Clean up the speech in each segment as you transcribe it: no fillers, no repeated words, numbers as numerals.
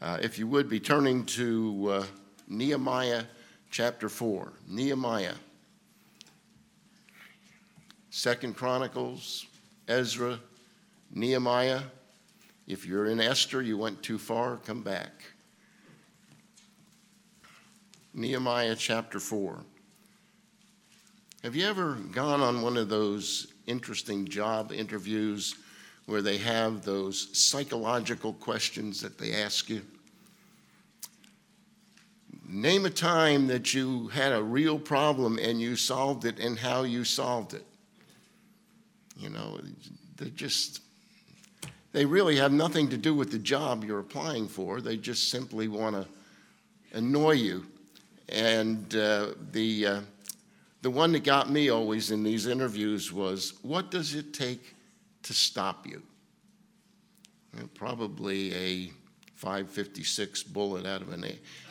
If you would be turning to Nehemiah chapter 4. Nehemiah. 2 Chronicles, Ezra, Nehemiah. If you're in Esther, you went too far, come back. Nehemiah chapter 4. Have you ever gone on one of those interesting job interviews where they have those psychological questions that they ask you? Name a time that you had a real problem and you solved it and how you solved it. You know, they really have nothing to do with the job you're applying for. They just simply want to annoy you. And the one that got me always in these interviews was, what does it take to stop you? Probably a .556 bullet out of an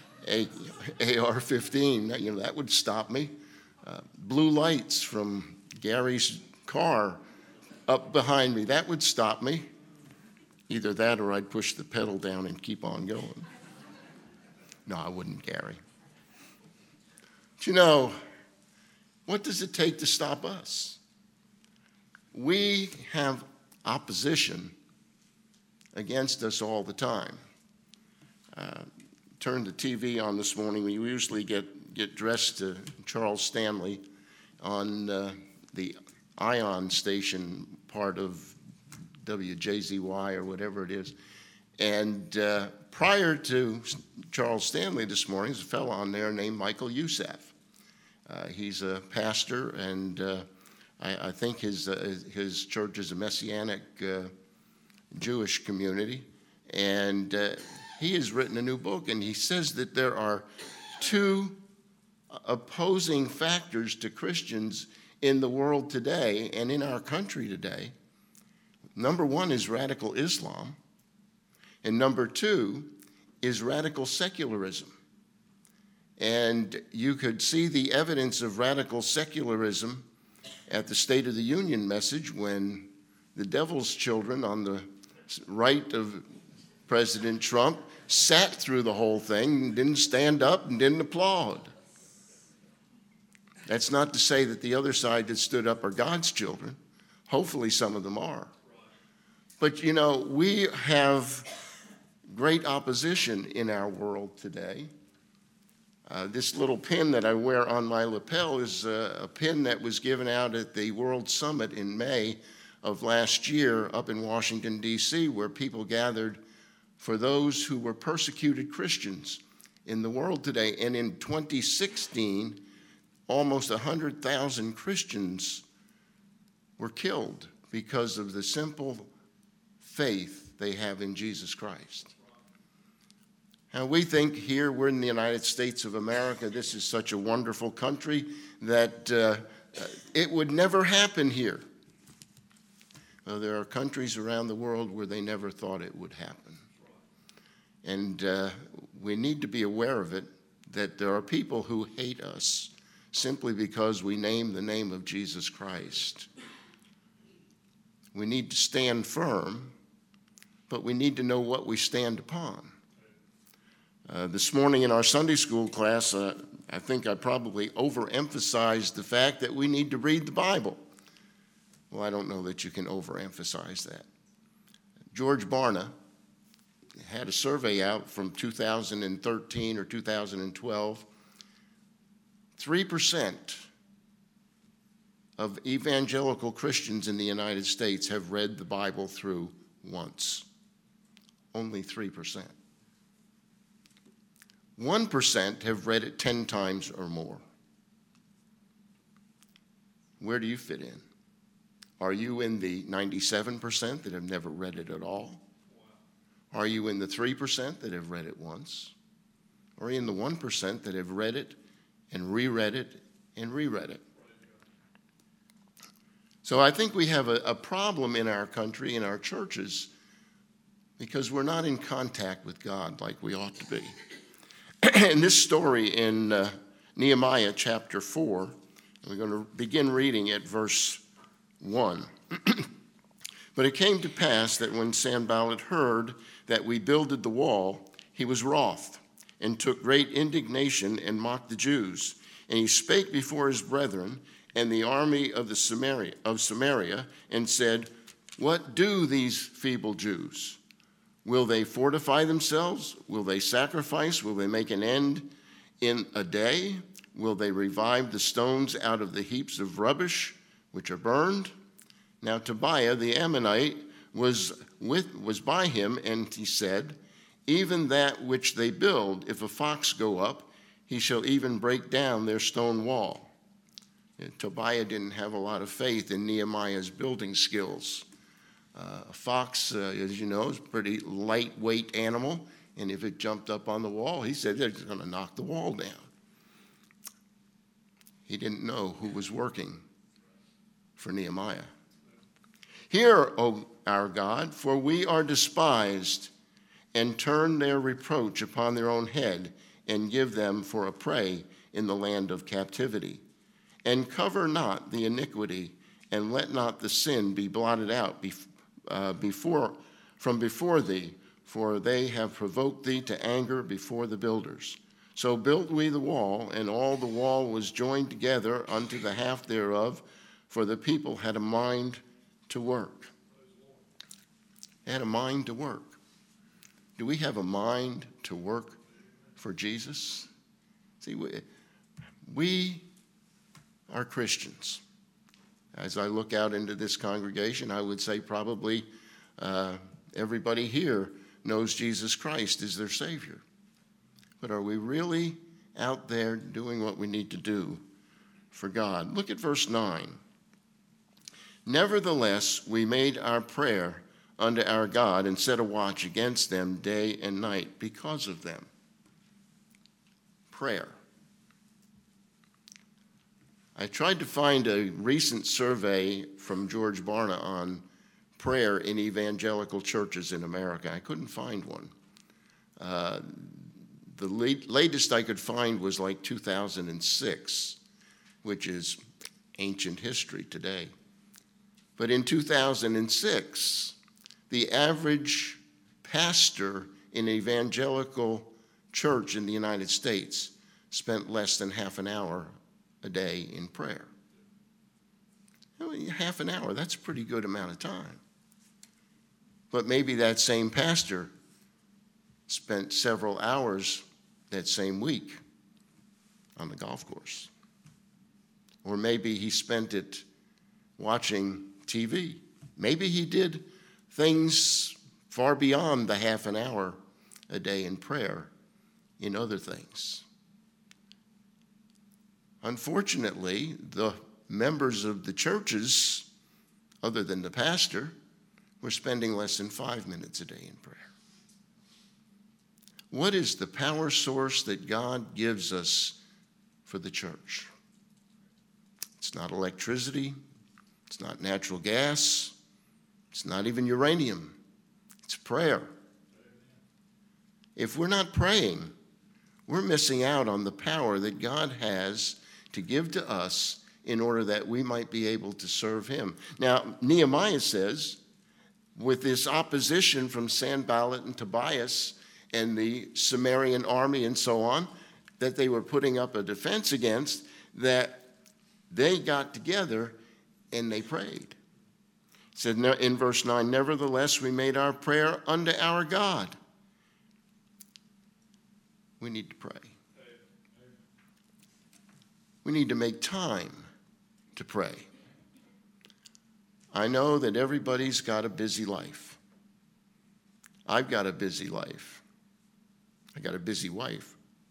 AR-15. You know, that would stop me. Blue lights from Gary's car up behind me, that would stop me. Either that or I'd push the pedal down and keep on going. No, I wouldn't, Gary. But you know, what does it take to stop us? We have opposition against us all the time. Turned the TV on this morning. We usually get dressed to Charles Stanley on the Ion station part of WJZY or whatever it is. And prior to Charles Stanley this morning, there's a fellow on there named Michael Youssef. He's a pastor, and I think his church is a Messianic Jewish community. And he has written a new book, and he says that there are two opposing factors to Christians in the world today and in our country today. Number one is radical Islam, and number two is radical secularism. And you could see the evidence of radical secularism at the State of the Union message when the devil's children on the right of President Trump sat through the whole thing and didn't stand up and didn't applaud. That's not to say that the other side that stood up are God's children. Hopefully some of them are. But, you know, we have great opposition in our world today. This little pin that I wear on my lapel is a pin that was given out at the World Summit in May of last year up in Washington, D.C., where people gathered for those who were persecuted Christians in the world today. And in 2016, almost 100,000 Christians were killed because of the simple faith they have in Jesus Christ. Now, we think here we're in the United States of America. This is such a wonderful country that it would never happen here. Well, there are countries around the world where they never thought it would happen. And we need to be aware of it, that there are people who hate us simply because we name the name of Jesus Christ. We need to stand firm, but we need to know what we stand upon. This morning in our Sunday school class, I think I probably overemphasized the fact that we need to read the Bible. Well, I don't know that you can overemphasize that. George Barna had a survey out from 2013 or 2012. 3% of evangelical Christians in the United States have read the Bible through once. Only 3%. 1% have read it 10 times or more. Where do you fit in? Are you in the 97% that have never read it at all? Are you in the 3% that have read it once? Or are you in the 1% that have read it and reread it and reread it? So I think we have a problem in our country, in our churches, because we're not in contact with God like we ought to be. In this story in Nehemiah chapter 4, we're going to begin reading at verse 1. But it came to pass that when Sanballat heard that we builded the wall, he was wroth, and took great indignation, and mocked the Jews. And he spake before his brethren and the army of Samaria, and said, What do these feeble Jews? Will they fortify themselves? Will they sacrifice? Will they make an end in a day? Will they revive the stones out of the heaps of rubbish which are burned? Now Tobiah the Ammonite was by him, and he said, Even that which they build, if a fox go up, he shall even break down their stone wall. And Tobiah didn't have a lot of faith in Nehemiah's building skills. A fox, as you know, is a pretty lightweight animal, and if it jumped up on the wall, he said it's going to knock the wall down. He didn't know who was working for Nehemiah. Hear, O our God, for we are despised, and turn their reproach upon their own head, and give them for a prey in the land of captivity. And cover not the iniquity, and let not the sin be blotted out from before thee, for they have provoked thee to anger before the builders. So built we the wall, and all the wall was joined together unto the half thereof, for the people had a mind to work. They had a mind to work. Do we have a mind to work for Jesus? See, we are Christians. As I look out into this congregation, I would say probably everybody here knows Jesus Christ is their Savior. But are we really out there doing what we need to do for God? Look at verse 9. Nevertheless, we made our prayer unto our God and set a watch against them day and night because of them. Prayer. I tried to find a recent survey from George Barna on prayer in evangelical churches in America. I couldn't find one. The latest I could find was like 2006, which is ancient history today. But in 2006, the average pastor in an evangelical church in the United States spent less than half an hour a day in prayer. I mean, half an hour, that's a pretty good amount of time. But maybe that same pastor spent several hours that same week on the golf course. Or maybe he spent it watching TV. Maybe he did things far beyond the half an hour a day in prayer in other things. Unfortunately, the members of the churches, other than the pastor, were spending less than 5 minutes a day in prayer. What is the power source that God gives us for the church? It's not electricity. It's not natural gas. It's not even uranium. It's prayer. If we're not praying, we're missing out on the power that God has to give to us in order that we might be able to serve him. Now, Nehemiah says, with this opposition from Sanballat and Tobias and the Sumerian army and so on, that they were putting up a defense against, that they got together and they prayed. It said in verse 9, nevertheless, we made our prayer unto our God. We need to pray. We need to make time to pray. I know that everybody's got a busy life. I've got a busy life. I got a busy wife.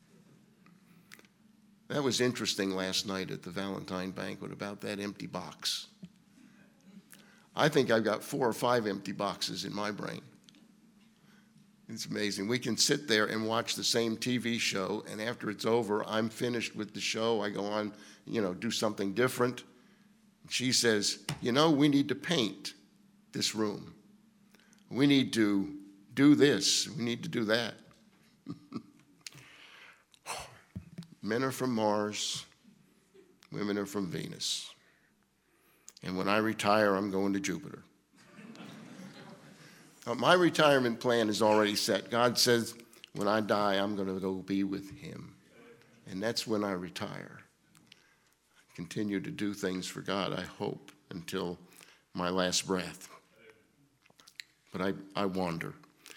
That was interesting last night at the Valentine banquet about that empty box. I think I've got 4 or 5 empty boxes in my brain. It's amazing. We can sit there and watch the same TV show, and after it's over, I'm finished with the show. I go on, do something different. She says, we need to paint this room. We need to do this. We need to do that. Men are from Mars. Women are from Venus. And when I retire, I'm going to Jupiter. My retirement plan is already set. God says, When I die, I'm going to go be with him. And that's when I retire. Continue to do things for God, I hope, until my last breath. But I wander.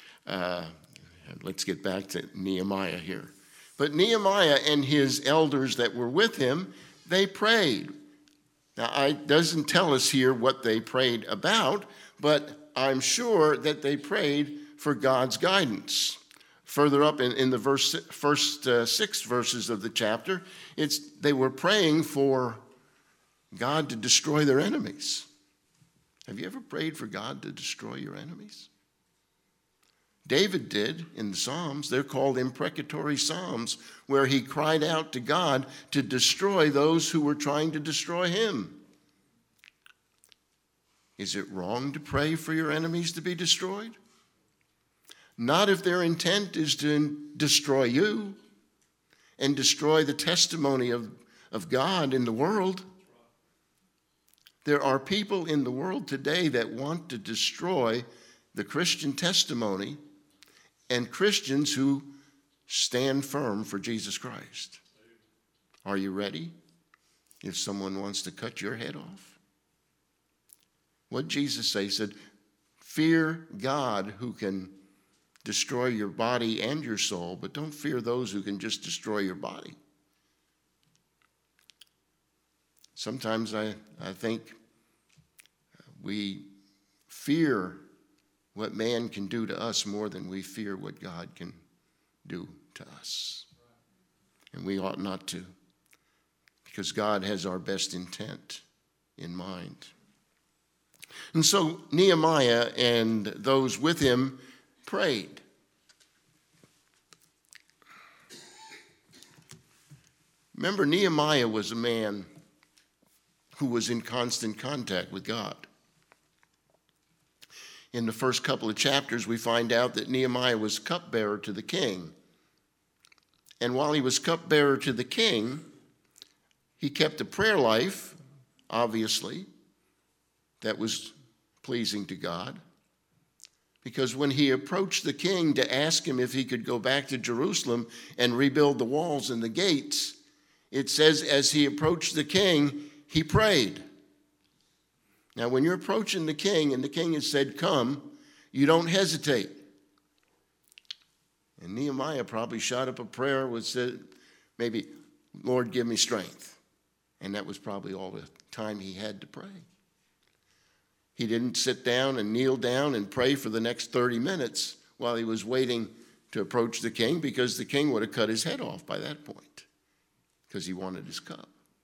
Let's get back to Nehemiah here. But Nehemiah and his elders that were with him, they prayed. Now, it doesn't tell us here what they prayed about, but I'm sure that they prayed for God's guidance. Further up in the first 6 verses of the chapter, they were praying for God to destroy their enemies. Have you ever prayed for God to destroy your enemies? David did in the Psalms. They're called imprecatory Psalms, where he cried out to God to destroy those who were trying to destroy him. Is it wrong to pray for your enemies to be destroyed? Not if their intent is to destroy you and destroy the testimony of God in the world. There are people in the world today that want to destroy the Christian testimony and Christians who stand firm for Jesus Christ. Are you ready if someone wants to cut your head off? What did Jesus say? He said, fear God who can destroy your body and your soul, but don't fear those who can just destroy your body. Sometimes I think we fear what man can do to us more than we fear what God can do to us. And we ought not to, because God has our best intent in mind. And so Nehemiah and those with him prayed. Remember, Nehemiah was a man who was in constant contact with God. In the first couple of chapters, we find out that Nehemiah was cupbearer to the king. And while he was cupbearer to the king, he kept a prayer life, obviously, that was pleasing to God. Because when he approached the king to ask him if he could go back to Jerusalem and rebuild the walls and the gates, it says as he approached the king, he prayed. Now, when you're approaching the king and the king has said, come, you don't hesitate. And Nehemiah probably shot up a prayer which said, maybe, Lord, give me strength. And that was probably all the time he had to pray. He didn't sit down and kneel down and pray for the next 30 minutes while he was waiting to approach the king, because the king would have cut his head off by that point because he wanted his cup.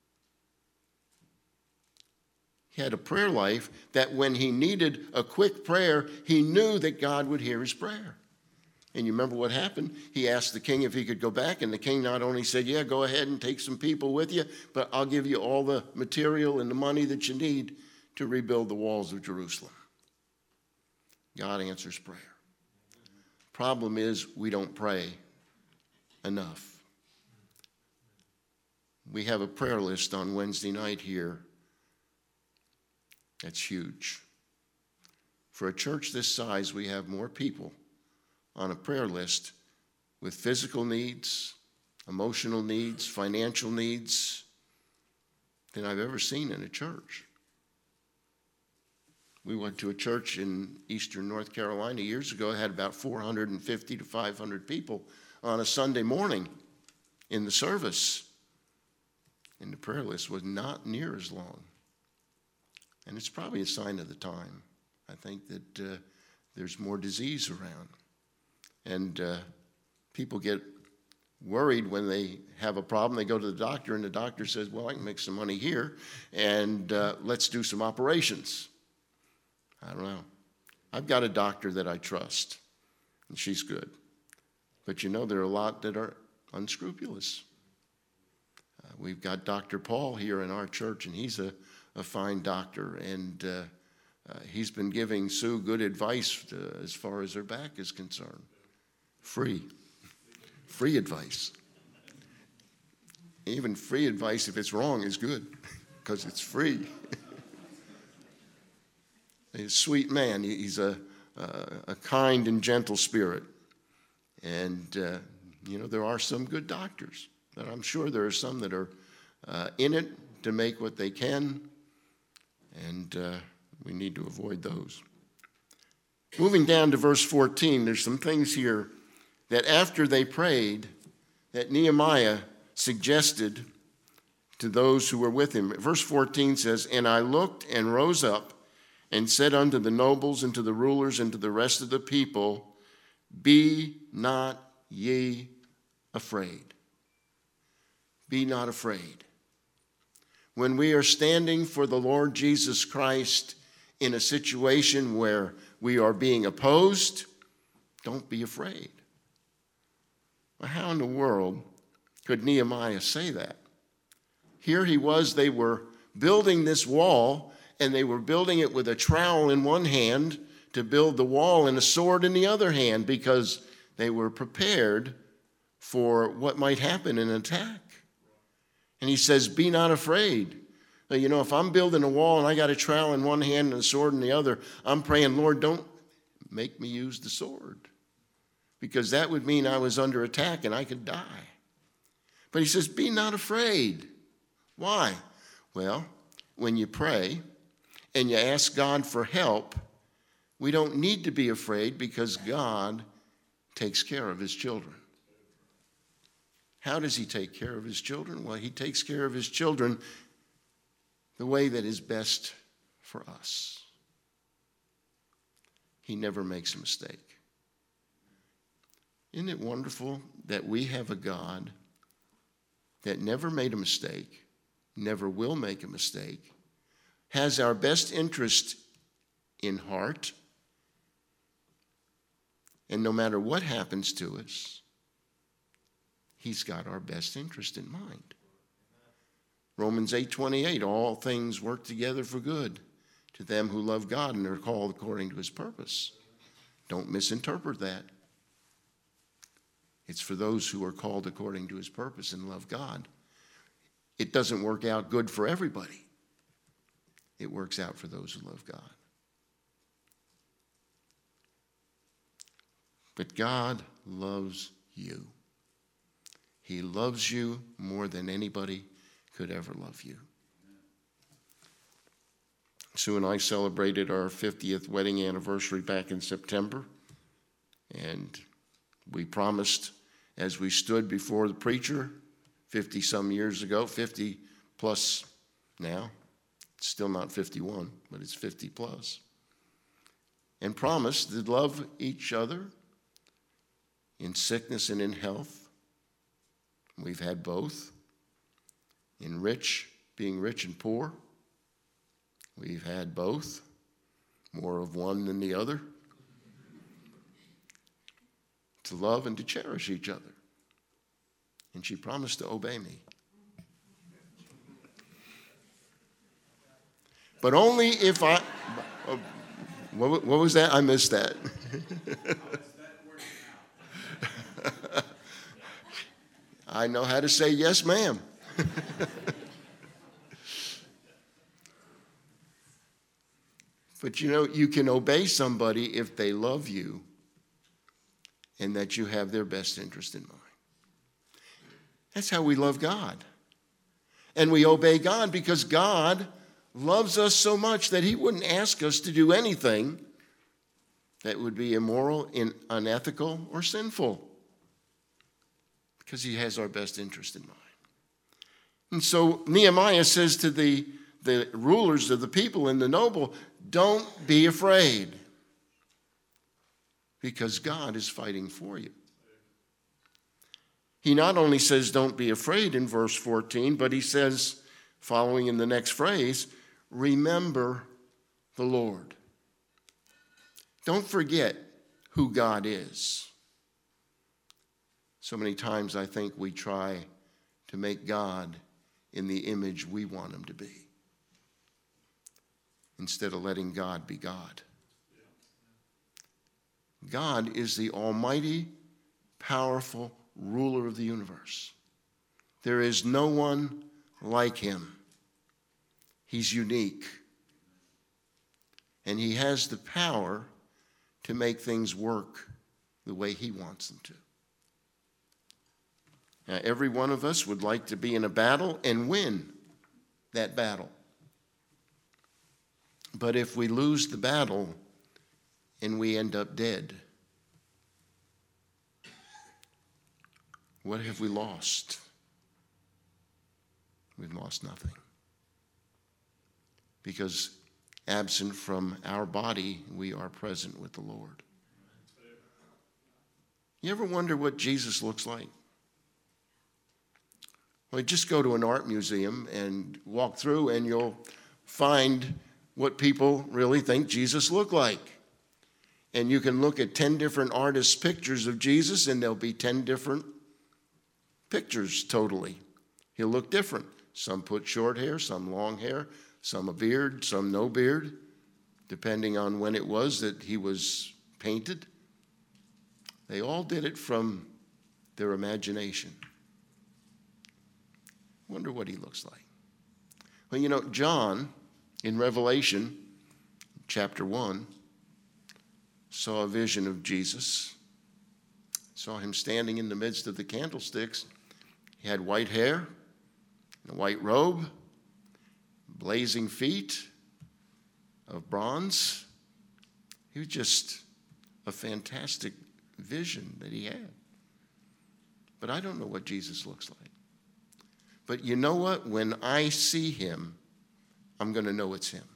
He had a prayer life that when he needed a quick prayer, he knew that God would hear his prayer. And you remember what happened? He asked the king if he could go back, and the king not only said, yeah, go ahead and take some people with you, but I'll give you all the material and the money that you need to rebuild the walls of Jerusalem. God answers prayer. Problem is, we don't pray enough. We have a prayer list on Wednesday night here. That's huge. For a church this size, we have more people on a prayer list with physical needs, emotional needs, financial needs than I've ever seen in a church. We went to a church in eastern North Carolina years ago. It had about 450 to 500 people on a Sunday morning in the service. And the prayer list was not near as long. And it's probably a sign of the time. I think that there's more disease around. And people get worried when they have a problem. They go to the doctor, and the doctor says, well, I can make some money here, and let's do some operations. I don't know. I've got a doctor that I trust, and she's good. But you know, there are a lot that are unscrupulous. We've got Dr. Paul here in our church, and he's a fine doctor, and he's been giving Sue good advice as far as her back is concerned. Free advice. Even free advice, if it's wrong, is good, because it's free. He's a sweet man. He's a kind and gentle spirit. And, there are some good doctors, but I'm sure there are some that are in it to make what they can, and we need to avoid those. Moving down to verse 14, there's some things here that after they prayed, that Nehemiah suggested to those who were with him. Verse 14 says, "And I looked and rose up and said unto the nobles and to the rulers and to the rest of the people, Be not ye afraid." Be not afraid. When we are standing for the Lord Jesus Christ in a situation where we are being opposed, don't be afraid. Well, how in the world could Nehemiah say that? Here he was, they were building this wall, and they were building it with a trowel in one hand to build the wall and a sword in the other hand, because they were prepared for what might happen in an attack. And he says, be not afraid. Now, if I'm building a wall and I got a trowel in one hand and a sword in the other, I'm praying, Lord, don't make me use the sword, because that would mean I was under attack and I could die. But he says, be not afraid. Why? Well, when you pray and you ask God for help, we don't need to be afraid, because God takes care of his children. How does he take care of his children? Well, he takes care of his children the way that is best for us. He never makes a mistake. Isn't it wonderful that we have a God that never made a mistake, never will make a mistake, has our best interest in heart, and no matter what happens to us, he's got our best interest in mind. Romans 8:28, all things work together for good to them who love God and are called according to his purpose. Don't misinterpret that. It's for those who are called according to his purpose and love God. It doesn't work out good for everybody. It works out for those who love God. But God loves you. He loves you more than anybody could ever love you. Sue and I celebrated our 50th wedding anniversary back in September, and we promised, as we stood before the preacher 50 some years ago, 50 plus now, it's still not 51, but it's 50 plus, and promised to love each other in sickness and in health. We've had both. In being rich and poor, we've had both, more of one than the other. To love and to cherish each other. And she promised to obey me. But only if I... What was that? I missed that. I know how to say yes, ma'am. But you can obey somebody if they love you and that you have their best interest in mind. That's how we love God. And we obey God because God loves us so much that he wouldn't ask us to do anything that would be immoral, unethical, or sinful, because he has our best interest in mind. And so Nehemiah says to the rulers of the people and the noble, don't be afraid, because God is fighting for you. He not only says don't be afraid in verse 14, but he says, following in the next phrase, remember the Lord. Don't forget who God is. So many times I think we try to make God in the image we want him to be, instead of letting God be God. God is the almighty, powerful ruler of the universe. There is no one like him. He's unique. And he has the power to make things work the way he wants them to. Every one of us would like to be in a battle and win that battle. But if we lose the battle and we end up dead, what have we lost? We've lost nothing. Because absent from our body, we are present with the Lord. You ever wonder what Jesus looks like? Well, just go to an art museum and walk through and you'll find what people really think Jesus looked like. And you can look at 10 different artists' pictures of Jesus and there'll be 10 different pictures totally. He'll look different. Some put short hair, some long hair, some a beard, some no beard, depending on when it was that he was painted. They all did it from their imagination. Wonder what he looks like. Well, you know, John in Revelation chapter 1 saw a vision of Jesus, saw him standing in the midst of the candlesticks. He had white hair, a white robe, blazing feet of bronze. He was just a fantastic vision that he had. But I don't know what Jesus looks like. But you know what? When I see him, I'm going to know it's him.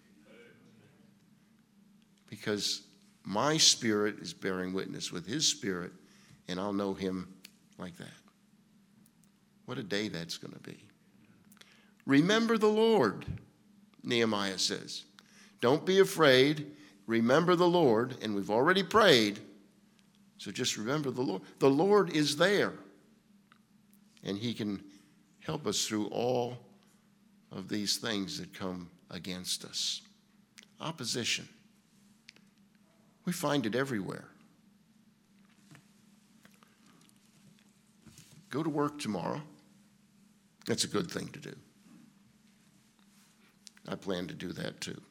Because my spirit is bearing witness with his spirit, and I'll know him like that. What a day that's going to be. Remember the Lord, Nehemiah says. Don't be afraid. Remember the Lord. And we've already prayed, so just remember the Lord. The Lord is there, and he can help us through all of these things that come against us. Opposition. We find it everywhere. Go to work tomorrow. That's a good thing to do. I plan to do that too.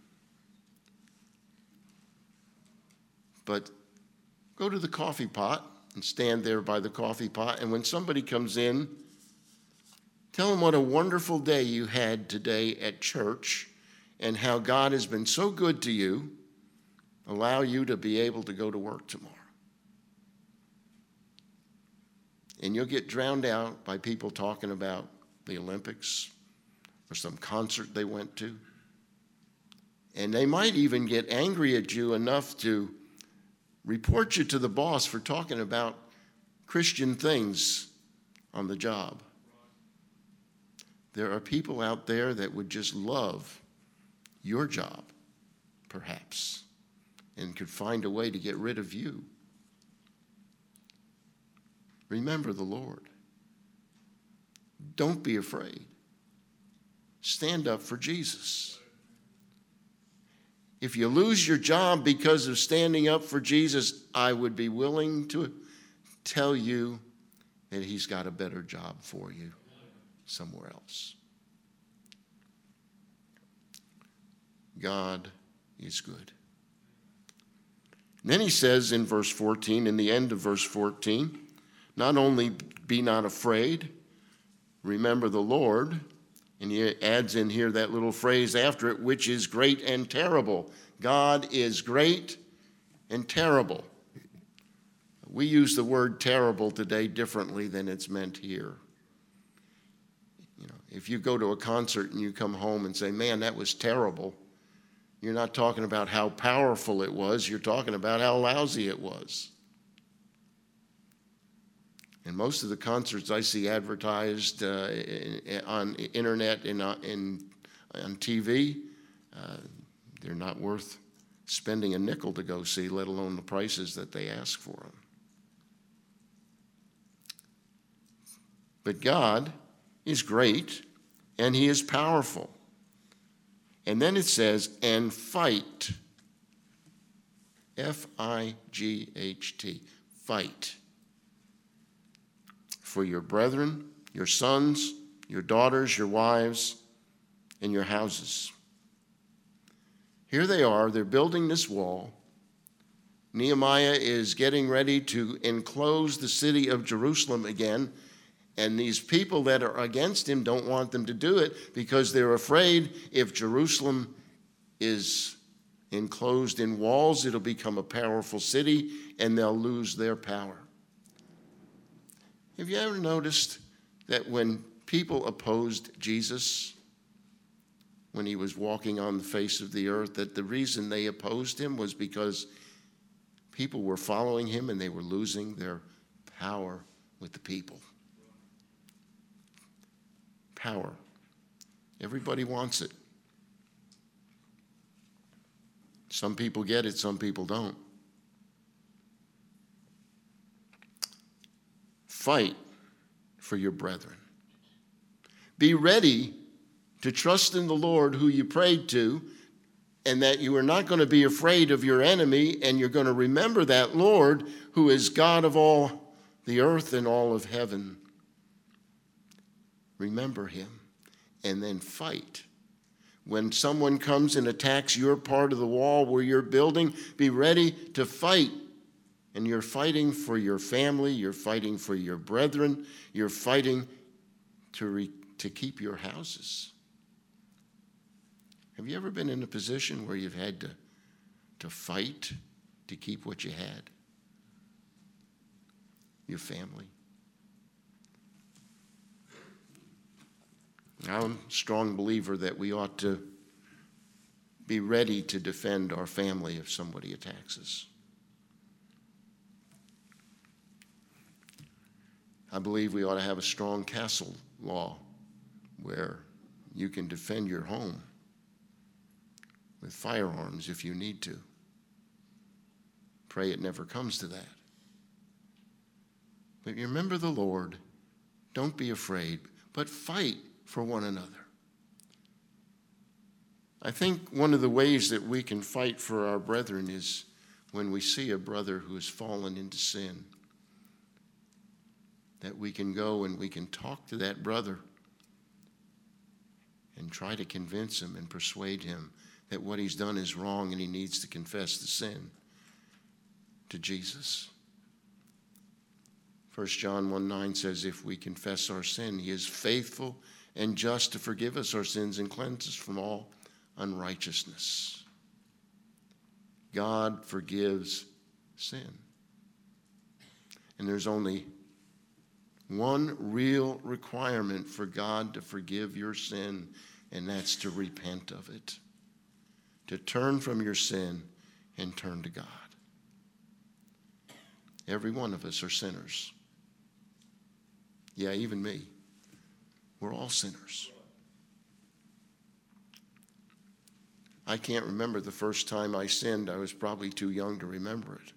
But go to the coffee pot and stand there by the coffee pot, and when somebody comes in, tell them what a wonderful day you had today at church and how God has been so good to you, allow you to be able to go to work tomorrow. And you'll get drowned out by people talking about the Olympics or some concert they went to. And they might even get angry at you enough to report you to the boss for talking about Christian things on the job. There are people out there that would just love your job, perhaps, and could find a way to get rid of you. Remember the Lord. Don't be afraid. Stand up for Jesus. If you lose your job because of standing up for Jesus, I would be willing to tell you that he's got a better job for you somewhere else. God is good. And then he says in verse 14, in the end of verse 14, not only be not afraid, remember the Lord. And he adds in here that little phrase after it, which is great and terrible. God is great and terrible. We use the word terrible today differently than it's meant here. You know, if you go to a concert and you come home and say, man, that was terrible, you're not talking about how powerful it was. You're talking about how lousy it was. And most of the concerts I see advertised on internet and on TV, they're not worth spending a nickel to go see, let alone the prices that they ask for them. But God is great and he is powerful. And then it says, and fight. F-I-G-H-T. Fight. For your brethren, your sons, your daughters, your wives, and your houses. Here they are, they're building this wall. Nehemiah is getting ready to enclose the city of Jerusalem again, And these people that are against him don't want them to do it because they're afraid if Jerusalem is enclosed in walls, it'll become a powerful city and they'll lose their power. Have you ever noticed that when people opposed Jesus, when he was walking on the face of the earth, that the reason they opposed him was because people were following him and they were losing their power with the people? Power. Everybody wants it. Some people get it, some people don't. Fight for your brethren. Be ready to trust in the Lord who you prayed to, and that you are not going to be afraid of your enemy, and you're going to remember that Lord who is God of all the earth and all of heaven. Remember him, and then fight. When someone comes and attacks your part of the wall where you're building, be ready to fight. And you're fighting for your family, you're fighting for your brethren, you're fighting to keep your houses. Have you ever been in a position where you've had to fight to keep what you had? Your family. I'm a strong believer that we ought to be ready to defend our family if somebody attacks us. I believe we ought to have a strong castle law where you can defend your home with firearms if you need to. Pray it never comes to that. But you remember the Lord. Don't be afraid, but fight for one another. I think one of the ways that we can fight for our brethren is when we see a brother who has fallen into sin, that we can go and we can talk to that brother and try to convince him and persuade him that what he's done is wrong and he needs to confess the sin to Jesus. 1 John 1:9 says, if we confess our sin, he is faithful and just to forgive us our sins and cleanse us from all unrighteousness. God forgives sin. And there's only one real requirement for God to forgive your sin, and that's to repent of it. To turn from your sin and turn to God. Every one of us are sinners. Yeah, even me. We're all sinners. I can't remember the first time I sinned. I was probably too young to remember it.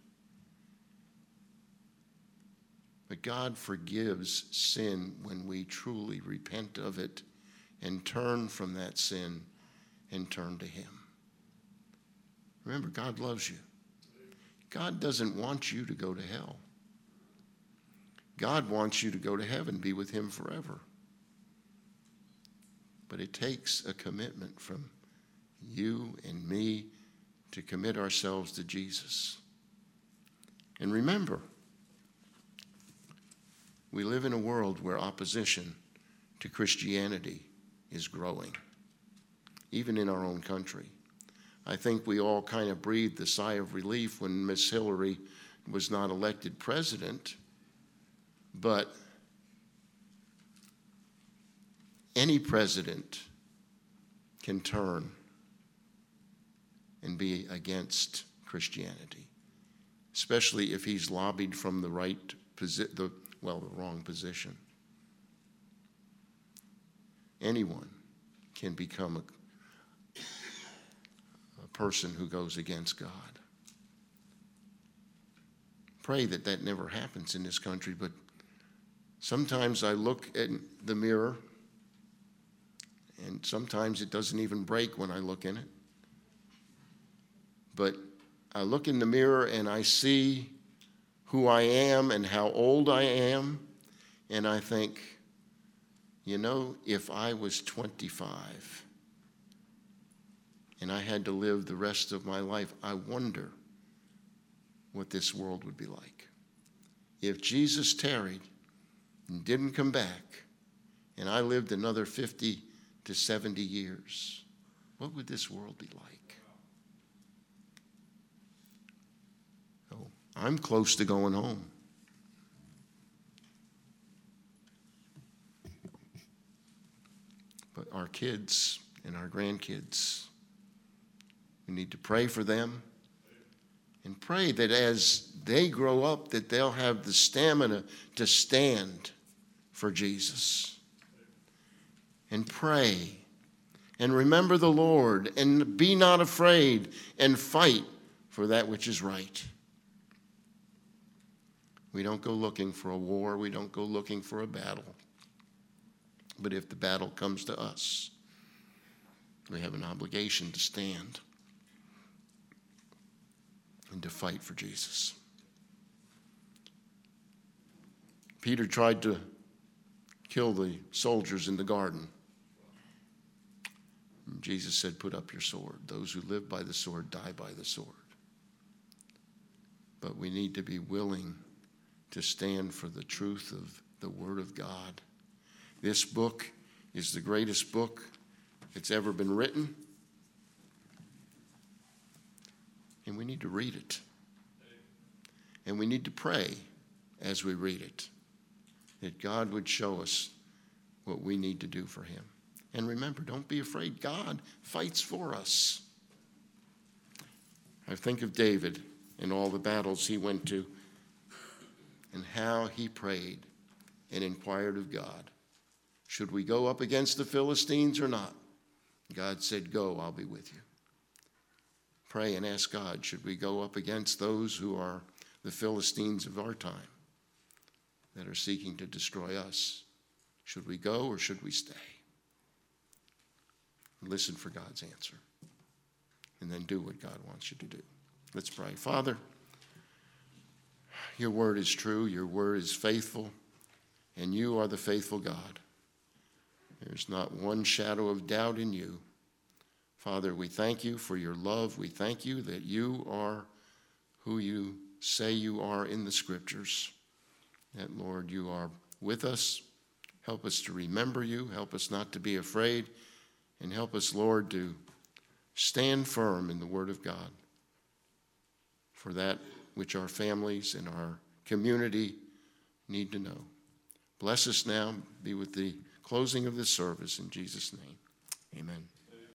But God forgives sin when we truly repent of it and turn from that sin and turn to him. Remember, God loves you. God doesn't want you to go to hell. God wants you to go to heaven, be with him forever. But it takes a commitment from you and me to commit ourselves to Jesus. And remember, we live in a world where opposition to Christianity is growing, even in our own country. I think we all kind of breathed a sigh of relief when Miss Hillary was not elected president, but any president can turn and be against Christianity, especially if he's lobbied from the wrong position. Anyone can become a person who goes against God. Pray that that never happens in this country, but sometimes I look in the mirror, and sometimes it doesn't even break when I look in it. But I look in the mirror and I see who I am and how old I am, and I think, if I was 25 and I had to live the rest of my life, I wonder what this world would be like. If Jesus tarried, and didn't come back, and I lived another 50 to 70 years, what would this world be like? Oh, I'm close to going home. But our kids and our grandkids, we need to pray for them and pray that as they grow up, that they'll have the stamina to stand for Jesus. And pray and remember the Lord and be not afraid and fight for that which is right. We don't go looking for a war. We don't go looking for a battle. But if the battle comes to us, we have an obligation to stand and to fight for Jesus. Peter tried to kill the soldiers in the garden. Jesus said, put up your sword. Those who live by the sword die by the sword. But we need to be willing to stand for the truth of the Word of God. This book is the greatest book that's ever been written. And we need to read it. And we need to pray as we read it, that God would show us what we need to do for him. And remember, don't be afraid. God fights for us. I think of David and all the battles he went to and how he prayed and inquired of God. Should we go up against the Philistines or not? God said, go, I'll be with you. Pray and ask God, should we go up against those who are the Philistines of our time that are seeking to destroy us? Should we go or should we stay? Listen for God's answer. And then do what God wants you to do. Let's pray. Father, your word is true, your word is faithful, and you are the faithful God. There's not one shadow of doubt in you. Father, we thank you for your love. We thank you that you are who you say you are in the scriptures. That, Lord, you are with us. Help us to remember you. Help us not to be afraid. And help us, Lord, to stand firm in the word of God for that which our families and our community need to know. Bless us now. Be with the closing of this service in Jesus' name. Amen.